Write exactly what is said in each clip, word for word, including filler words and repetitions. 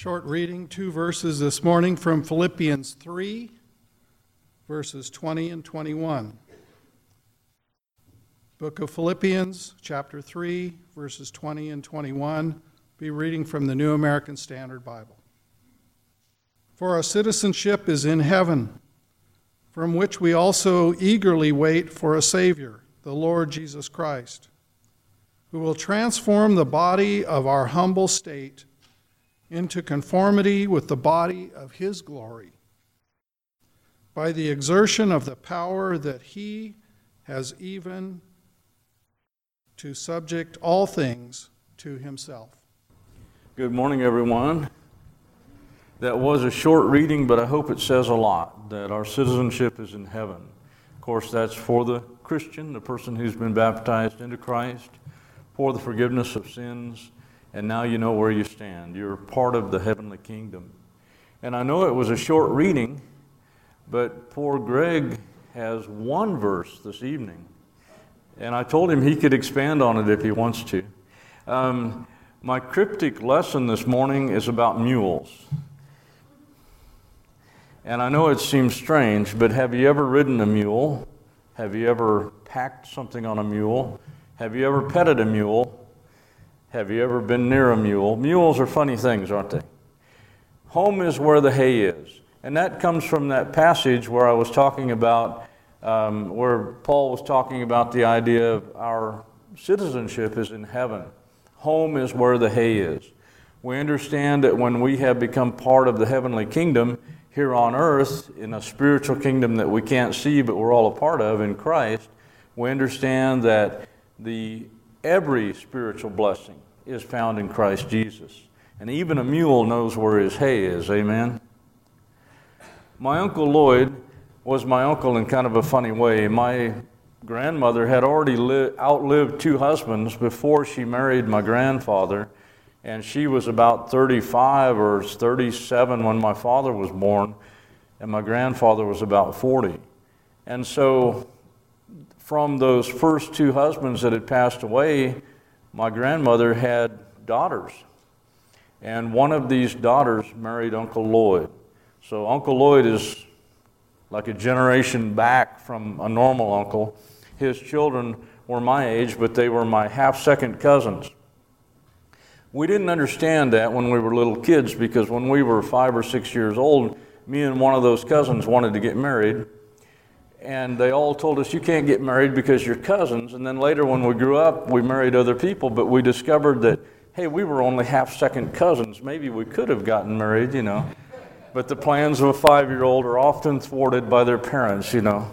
Short reading, two verses this morning from Philippians three, verses twenty and twenty-one. Book of Philippians, chapter three, verses twenty and twenty-one. Be reading from the New American Standard Bible. For our citizenship is in heaven, from which we also eagerly wait for a Savior, the Lord Jesus Christ, who will transform the body of our humble state into conformity with the body of his glory, by the exertion of the power that he has even to subject all things to himself. Good morning, everyone. That was a short reading, but I hope it says a lot, that our citizenship is in heaven. Of course, that's for the Christian, the person who's been baptized into Christ, for the forgiveness of sins, and now you know where you stand. You're part of the heavenly kingdom. And I know it was a short reading, but poor Greg has one verse this evening. And I told him he could expand on it if he wants to. Um, my cryptic lesson this morning is about mules. And I know it seems strange, but have you ever ridden a mule? Have you ever packed something on a mule? Have you ever petted a mule? Have you ever been near a mule? Mules are funny things, aren't they? Home is where the hay is. And that comes from that passage where I was talking about, um, where Paul was talking about the idea of our citizenship is in heaven. Home is where the hay is. We understand that when we have become part of the heavenly kingdom here on earth, in a spiritual kingdom that we can't see but we're all a part of in Christ, we understand that the every spiritual blessing is found in Christ Jesus. And even a mule knows where his hay is, amen? My Uncle Lloyd was my uncle in kind of a funny way. My grandmother had already li- outlived two husbands before she married my grandfather, and she was about thirty-five or thirty-seven when my father was born, and my grandfather was about forty. And so from those first two husbands that had passed away, my grandmother had daughters. And one of these daughters married Uncle Lloyd. So Uncle Lloyd is like a generation back from a normal uncle. His children were my age, but they were my half-second cousins. We didn't understand that when we were little kids, because when we were five or six years old, me and one of those cousins wanted to get married. And they all told us, you can't get married because you're cousins. And then later when we grew up, we married other people, but we discovered that, hey, we were only half-second cousins. Maybe we could have gotten married, you know. But the plans of a five-year-old are often thwarted by their parents, you know.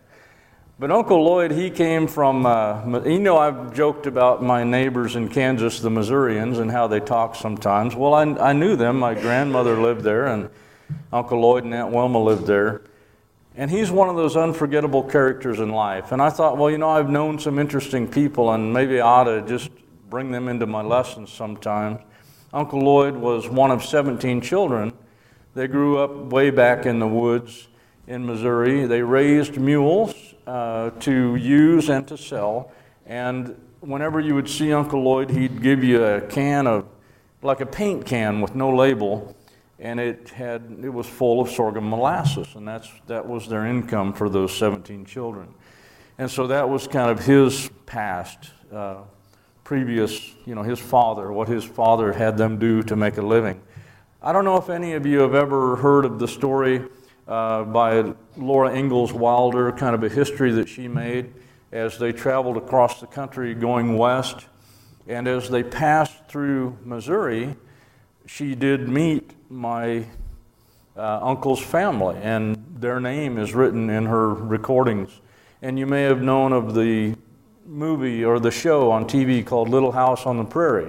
But Uncle Lloyd, he came from, uh, you know, I've joked about my neighbors in Kansas, the Missourians, and how they talk sometimes. Well, I, I knew them. My grandmother lived there, and Uncle Lloyd and Aunt Wilma lived there. And he's one of those unforgettable characters in life. And I thought, well, you know, I've known some interesting people, and maybe I ought to just bring them into my lessons sometimes. Uncle Lloyd was one of seventeen children. They grew up way back in the woods in Missouri. They raised mules uh, to use and to sell. And whenever you would see Uncle Lloyd, he'd give you a can of, like a paint can with no label. And it had it was full of sorghum molasses, and that's that was their income for those seventeen children. And so that was kind of his past, uh, previous, you know, his father, what his father had them do to make a living. I don't know if any of you have ever heard of the story uh, by Laura Ingalls Wilder, kind of a history that she made as they traveled across the country going west. And as they passed through Missouri, she did meet my uh, uncle's family, and their name is written in her recordings. And you may have known of the movie or the show on T V called Little House on the Prairie,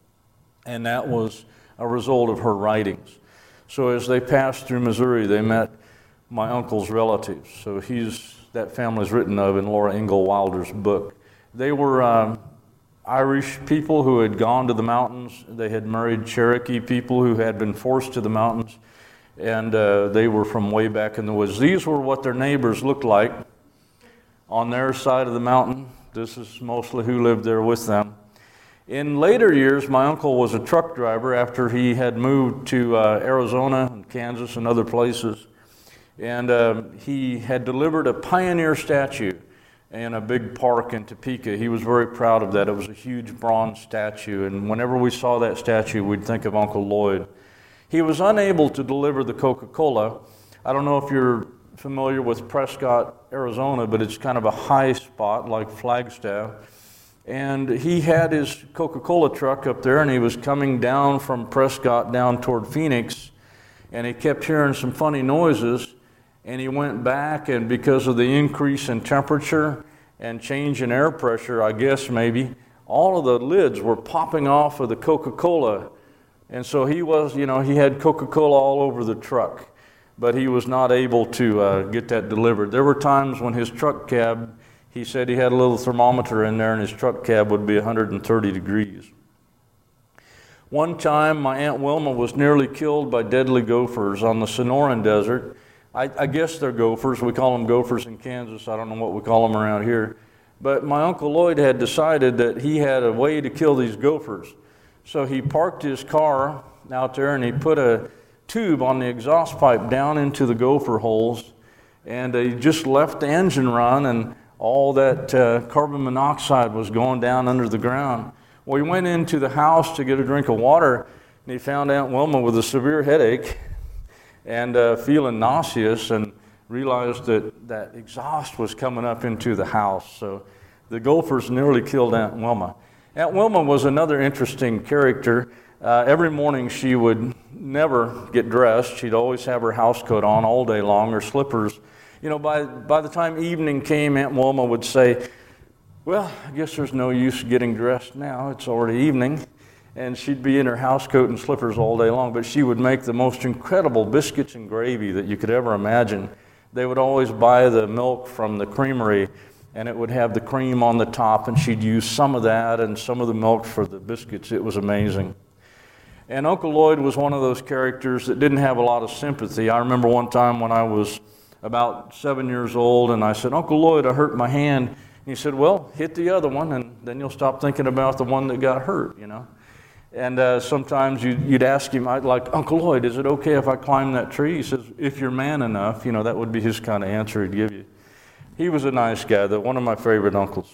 and that was a result of her writings. So as they passed through Missouri, they met my uncle's relatives. So he's that family's written of in Laura Ingalls Wilder's book. They were um, Irish people who had gone to the mountains. They had married Cherokee people who had been forced to the mountains, and uh, they were from way back in the woods. These were what their neighbors looked like on their side of the mountain. This is mostly who lived there with them. In later years, my uncle was a truck driver after he had moved to uh, Arizona and Kansas and other places. And uh, he had delivered a pioneer statue in a big park in Topeka. He was very proud of that. It was a huge bronze statue, and whenever we saw that statue, we'd think of Uncle Lloyd. He was unable to deliver the Coca-Cola. I don't know if you're familiar with Prescott, Arizona, but it's kind of a high spot like Flagstaff. And he had his Coca-Cola truck up there, and he was coming down from Prescott down toward Phoenix, and he kept hearing some funny noises, and he went back, and because of the increase in temperature and change in air pressure, I guess maybe, all of the lids were popping off of the Coca-Cola. And so he was, you know, he had Coca-Cola all over the truck, but he was not able to uh, get that delivered. There were times when his truck cab, he said he had a little thermometer in there, and his truck cab would be one hundred thirty degrees. One time, my Aunt Wilma was nearly killed by deadly gophers on the Sonoran Desert. I, I guess they're gophers. We call them gophers in Kansas. I don't know what we call them around here. But my Uncle Lloyd had decided that he had a way to kill these gophers. So he parked his car out there, and he put a tube on the exhaust pipe down into the gopher holes, and he just left the engine run, and all that uh, carbon monoxide was going down under the ground. Well, he went into the house to get a drink of water, and he found Aunt Wilma with a severe headache and uh, feeling nauseous, and realized that that exhaust was coming up into the house. So the gophers nearly killed Aunt Wilma. Aunt Wilma was another interesting character. Uh, every morning she would never get dressed. She'd always have her house coat on all day long, her slippers. You know, by, by the time evening came, Aunt Wilma would say, well, I guess there's no use getting dressed now. It's already evening. And she'd be in her house coat and slippers all day long, but she would make the most incredible biscuits and gravy that you could ever imagine. They would always buy the milk from the creamery, and it would have the cream on the top, and she'd use some of that and some of the milk for the biscuits. It was amazing. And Uncle Lloyd was one of those characters that didn't have a lot of sympathy. I remember one time when I was about seven years old, and I said, Uncle Lloyd, I hurt my hand. And he said, well, hit the other one, and then you'll stop thinking about the one that got hurt, you know. And uh, sometimes you'd, you'd ask him, I'd like, Uncle Lloyd, is it okay if I climb that tree? He says, if you're man enough. You know, that would be his kind of answer he'd give you. He was a nice guy, though, one of my favorite uncles.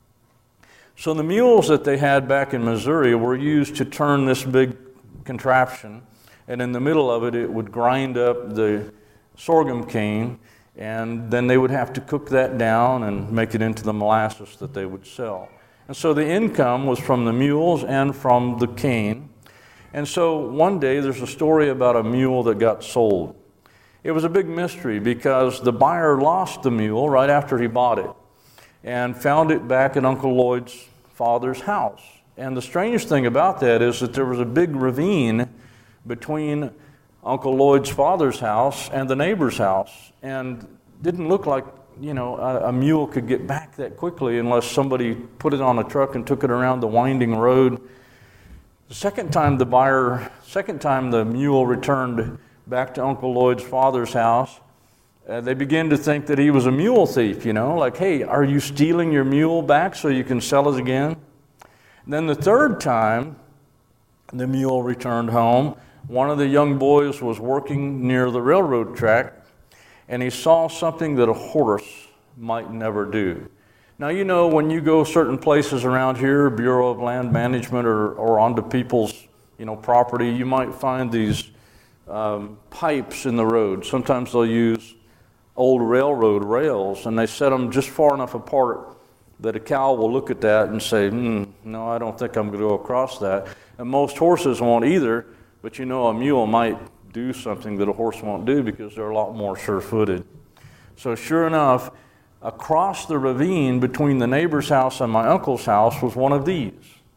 So the mules that they had back in Missouri were used to turn this big contraption, and in the middle of it, it would grind up the sorghum cane, and then they would have to cook that down and make it into the molasses that they would sell. And so the income was from the mules and from the cane. And so one day there's a story about a mule that got sold. It was a big mystery because the buyer lost the mule right after he bought it and found it back at Uncle Lloyd's father's house. And the strange thing about that is that there was a big ravine between Uncle Lloyd's father's house and the neighbor's house, and didn't look like, you know, a, a mule could get back that quickly unless somebody put it on a truck and took it around the winding road. The second time the buyer, second time the mule returned back to Uncle Lloyd's father's house, uh, they began to think that he was a mule thief, you know, like, hey, are you stealing your mule back so you can sell it again? And then the third time the mule returned home, one of the young boys was working near the railroad track, and he saw something that a horse might never do. Now, you know, when you go certain places around here, Bureau of Land Management, or, or onto people's, you know, property, you might find these um, pipes in the road. Sometimes they'll use old railroad rails, and they set them just far enough apart that a cow will look at that and say, hmm, no, I don't think I'm going to go across that. And most horses won't either, but you know, a mule might do something that a horse won't do because they're a lot more sure-footed. So sure enough, across the ravine between the neighbor's house and my uncle's house was one of these,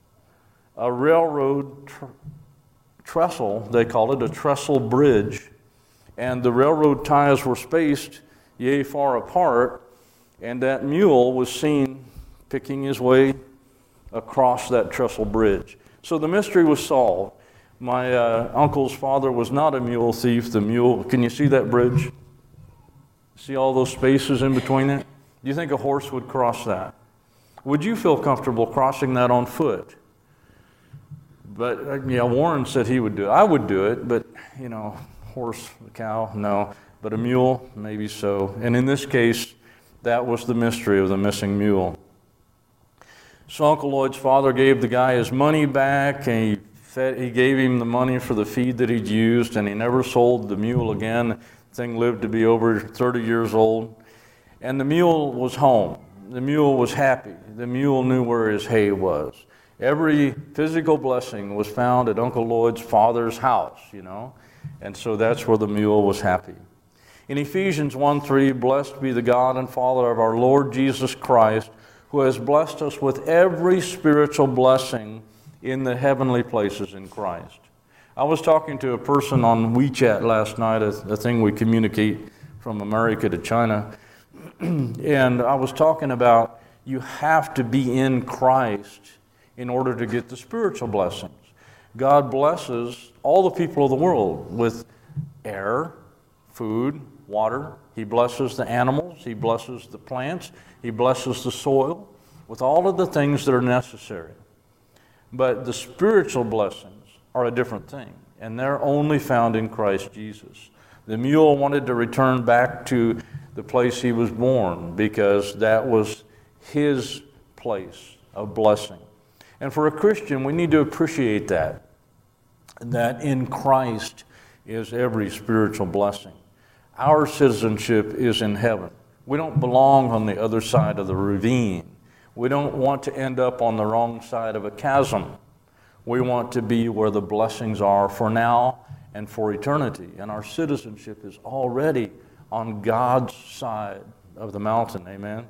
a railroad tr- trestle, they called it, a trestle bridge. And the railroad ties were spaced yay far apart, and that mule was seen picking his way across that trestle bridge. So the mystery was solved. My uh, uncle's father was not a mule thief. The mule, can you see that bridge? See all those spaces in between it? Do you think a horse would cross that? Would you feel comfortable crossing that on foot? But, uh, yeah, Warren said he would do it. I would do it, but, you know, horse, cow, no. But a mule, maybe so. And in this case, that was the mystery of the missing mule. So Uncle Lloyd's father gave the guy his money back, and he, fed, he gave him the money for the feed that he'd used, and he never sold the mule again. The thing lived to be over thirty years old. And the mule was home. The mule was happy. The mule knew where his hay was. Every physical blessing was found at Uncle Lloyd's father's house, you know. And so that's where the mule was happy. In Ephesians one three, blessed be the God and Father of our Lord Jesus Christ, who has blessed us with every spiritual blessing in the heavenly places in Christ. I was talking to a person on WeChat last night, a, a thing we communicate from America to China, and I was talking about you have to be in Christ in order to get the spiritual blessings. God blesses all the people of the world with air, food, water. He blesses the animals. He blesses the plants. He blesses the soil with all of the things that are necessary. But the spiritual blessings are a different thing, and they're only found in Christ Jesus. The mule wanted to return back to the place he was born because that was his place of blessing. And for a Christian, we need to appreciate that, that in Christ is every spiritual blessing. Our citizenship is in heaven. We don't belong on the other side of the ravine. We don't want to end up on the wrong side of a chasm. We want to be where the blessings are for now and for eternity. And our citizenship is already on God's side of the mountain. Amen?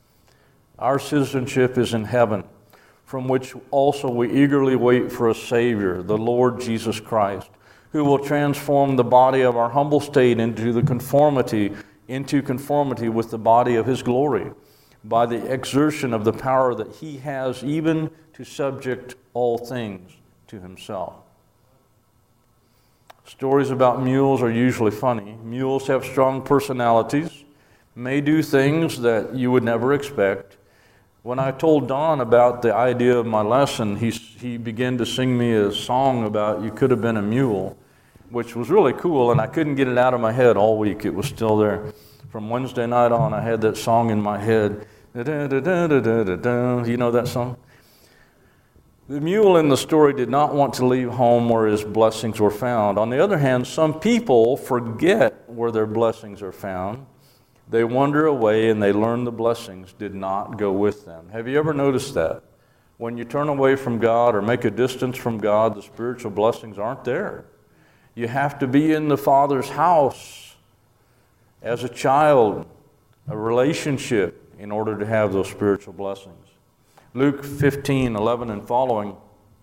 Our citizenship is in heaven, from which also we eagerly wait for a Savior, the Lord Jesus Christ, who will transform the body of our humble state into the conformity, into conformity with the body of His glory, by the exertion of the power that He has even to subject all things to Himself. Stories about mules are usually funny. Mules have strong personalities, may do things that you would never expect. When I told Don about the idea of my lesson, he, he began to sing me a song about you could have been a mule, which was really cool, and I couldn't get it out of my head all week. It was still there. From Wednesday night on, I had that song in my head. Da-da-da-da-da-da-da. You know that song? The mule in the story did not want to leave home where his blessings were found. On the other hand, some people forget where their blessings are found. They wander away and they learn the blessings did not go with them. Have you ever noticed that? When you turn away from God or make a distance from God, the spiritual blessings aren't there. You have to be in the Father's house as a child, a relationship, in order to have those spiritual blessings. Luke fifteen, eleven and following.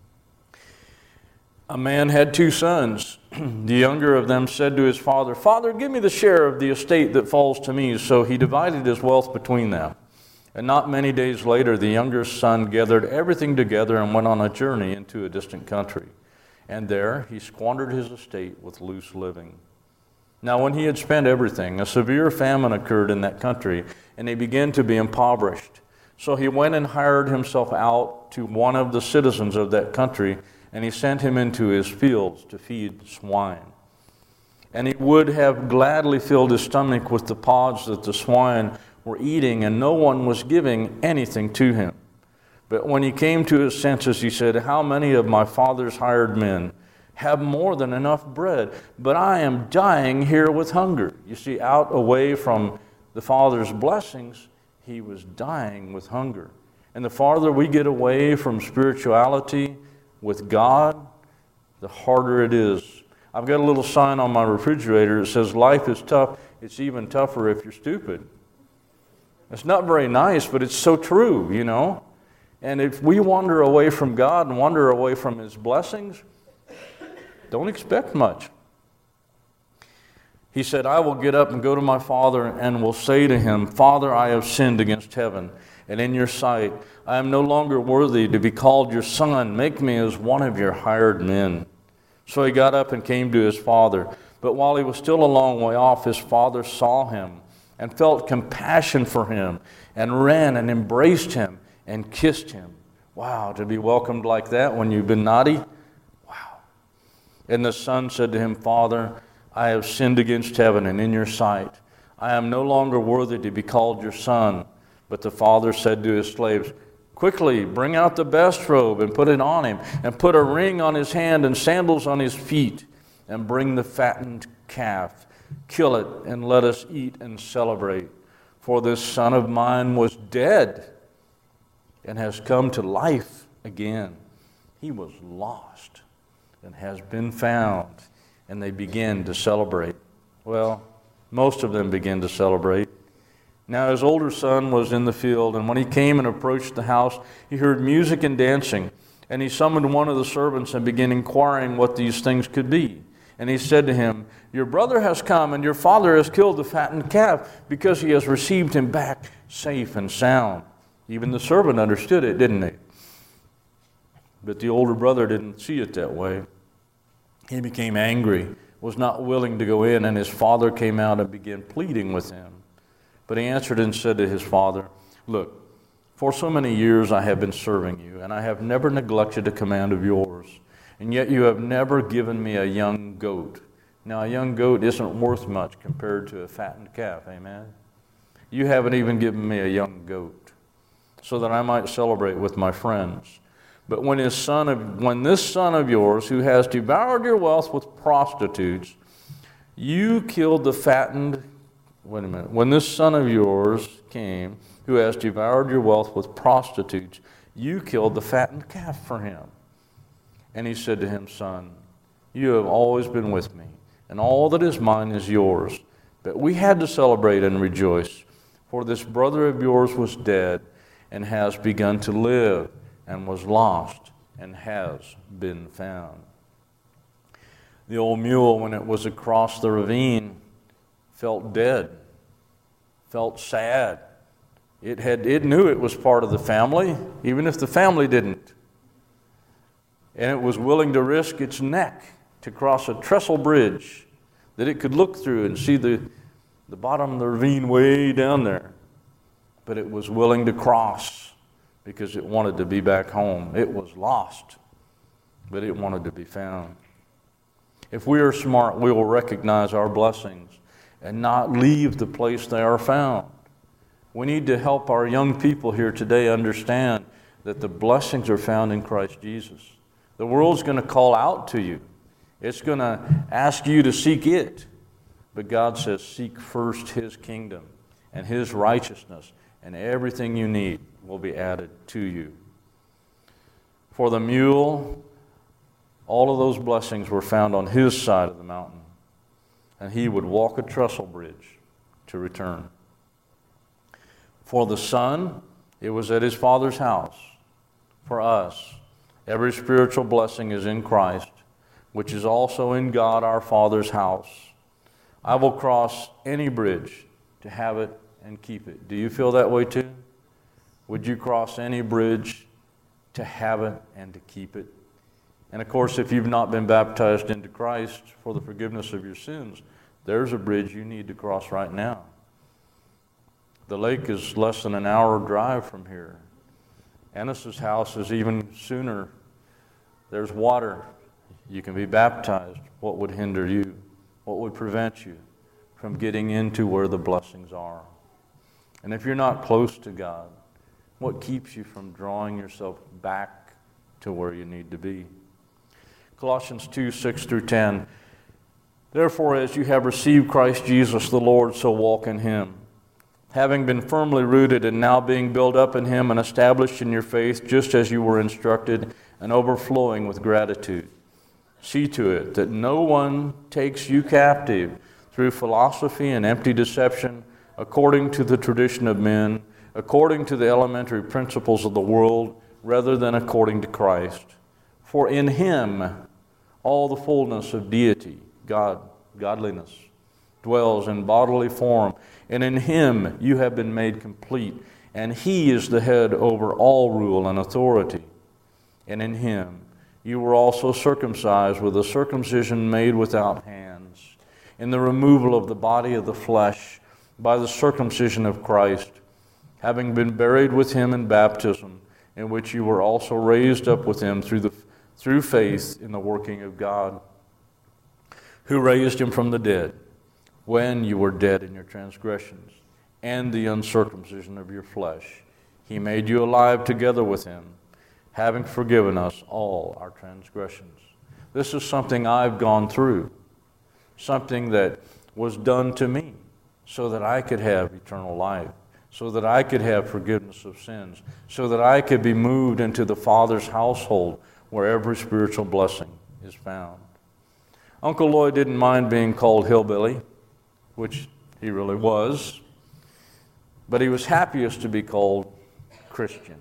A man had two sons. The younger of them said to his father, "Father, give me the share of the estate that falls to me." So he divided his wealth between them. And not many days later, the younger son gathered everything together and went on a journey into a distant country. And there he squandered his estate with loose living. Now when he had spent everything, a severe famine occurred in that country, and he began to be impoverished. So he went and hired himself out to one of the citizens of that country, and he sent him into his fields to feed swine. And he would have gladly filled his stomach with the pods that the swine were eating, and no one was giving anything to him. But when he came to his senses, he said, "How many of my father's hired men have more than enough bread, but I am dying here with hunger?" You see, out away from the Father's blessings, he was dying with hunger. And the farther we get away from spirituality with God, the harder it is. I've got a little sign on my refrigerator that says, "Life is tough. It's even tougher if you're stupid." It's not very nice, but it's so true, you know. And if we wander away from God and wander away from His blessings, don't expect much. He said, "I will get up and go to my father and will say to him, 'Father, I have sinned against heaven and in your sight. I am no longer worthy to be called your son. Make me as one of your hired men.' So he got up and came to his father. But while he was still a long way off, his father saw him and felt compassion for him and ran and embraced him and kissed him." Wow, to be welcomed like that when you've been naughty. And the son said to him, Father, I have sinned against heaven and in your sight. I am no longer worthy to be called your son. But the father said to his slaves, Quickly, bring out the best robe and put it on him, and put a ring on his hand and sandals on his feet, and bring the fattened calf. Kill it, and let us eat and celebrate. For this son of mine was dead and has come to life again. He was lost and has been found. And they began to celebrate. Well, most of them began to celebrate. Now his older son was in the field, and when he came and approached the house, he heard music and dancing. And he summoned one of the servants and began inquiring what these things could be. And he said to him, Your brother has come, and your father has killed the fattened calf, because he has received him back safe and sound. Even the servant understood it, didn't he? But the older brother didn't see it that way. He became angry, was not willing to go in, and his father came out and began pleading with him. But he answered and said to his father, Look, for so many years I have been serving you, and I have never neglected a command of yours. And yet you have never given me a young goat. Now a young goat isn't worth much compared to a fattened calf, amen? You haven't even given me a young goat, so that I might celebrate with my friends. But when his son of, when this son of yours, who has devoured your wealth with prostitutes, you killed the fattened Wait a minute. When this son of yours came, who has devoured your wealth with prostitutes, you killed the fattened calf for him. And he said to him, Son, you have always been with me, and all that is mine is yours. But we had to celebrate and rejoice, for this brother of yours was dead and has begun to live, and was lost and has been found. The old mule, when it was across the ravine, felt dead, felt sad. It had, it knew it was part of the family, even if the family didn't. And it was willing to risk its neck to cross a trestle bridge that it could look through and see the, the bottom of the ravine way down there. But it was willing to cross because it wanted to be back home. It was lost, but it wanted to be found. If we are smart, we will recognize our blessings and not leave the place they are found. We need to help our young people here today understand that the blessings are found in Christ Jesus. The world's going to call out to you. It's going to ask you to seek it. But God says, seek first His kingdom and His righteousness, and everything you need will be added to you. For the mule, all of those blessings were found on his side of the mountain, and he would walk a trestle bridge to return. For the son, it was at his father's house. For us, every spiritual blessing is in Christ, which is also in God our Father's house. I will cross any bridge to have it and keep it. Do you feel that way too? Would you cross any bridge to have it and to keep it? And of course, if you've not been baptized into Christ for the forgiveness of your sins, there's a bridge you need to cross right now. The lake is less than an hour drive from here. Ennis's house is even sooner. There's water. You can be baptized. What would hinder you? What would prevent you from getting into where the blessings are? And if you're not close to God, what keeps you from drawing yourself back to where you need to be? Colossians two, six through ten. Therefore, as you have received Christ Jesus the Lord, so walk in Him, having been firmly rooted and now being built up in Him and established in your faith, just as you were instructed, and overflowing with gratitude. See to it that no one takes you captive through philosophy and empty deception, according to the tradition of men, according to the elementary principles of the world, rather than according to Christ. For in Him all the fullness of deity, God, godliness, dwells in bodily form, and in Him you have been made complete, and He is the head over all rule and authority. And in Him you were also circumcised with a circumcision made without hands, in the removal of the body of the flesh by the circumcision of Christ, having been buried with Him in baptism, in which you were also raised up with Him through the through faith in the working of God, who raised him from the dead when you were dead in your transgressions and the uncircumcision of your flesh. He made you alive together with him, having forgiven us all our transgressions. This is something I've gone through, something that was done to me so that I could have eternal life, so that I could have forgiveness of sins, so that I could be moved into the Father's household where every spiritual blessing is found. Uncle Lloyd didn't mind being called hillbilly, which he really was, but he was happiest to be called Christian.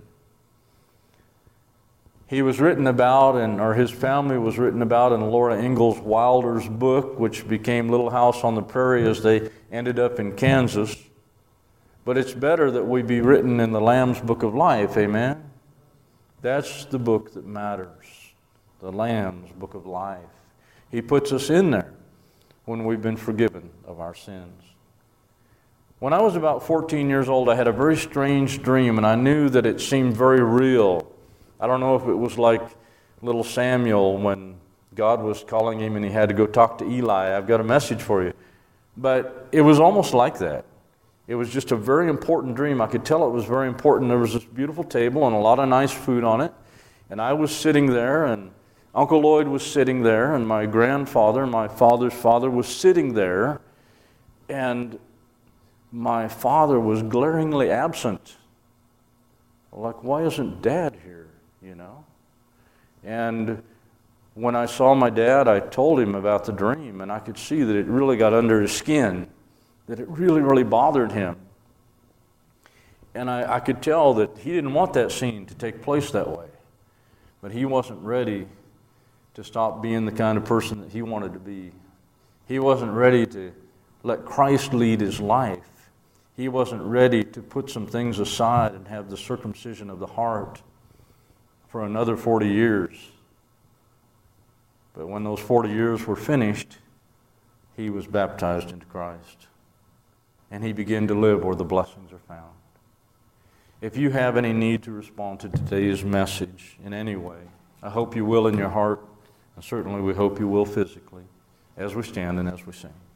He was written about, and or his family was written about in Laura Ingalls Wilder's book, which became Little House on the Prairie as they ended up in Kansas. But it's better that we be written in the Lamb's Book of Life, amen? That's the book that matters, the Lamb's Book of Life. He puts us in there when we've been forgiven of our sins. When I was about fourteen years old, I had a very strange dream, and I knew that it seemed very real. I don't know if it was like little Samuel when God was calling him and he had to go talk to Eli. I've got a message for you. But it was almost like that. It was just a very important dream. I could tell it was very important. There was this beautiful table and a lot of nice food on it. And I was sitting there, and Uncle Lloyd was sitting there, and my grandfather, my father's father, was sitting there. And my father was glaringly absent. Like, why isn't Dad here? You know? And when I saw my dad, I told him about the dream, and I could see that it really got under his skin, that it really, really bothered him. And I, I could tell that he didn't want that scene to take place that way. But he wasn't ready to stop being the kind of person that he wanted to be. He wasn't ready to let Christ lead his life. He wasn't ready to put some things aside and have the circumcision of the heart for another forty years. But when those forty years were finished, he was baptized into Christ. And he began to live where the blessings are found. If you have any need to respond to today's message in any way, I hope you will in your heart, and certainly we hope you will physically, as we stand and as we sing.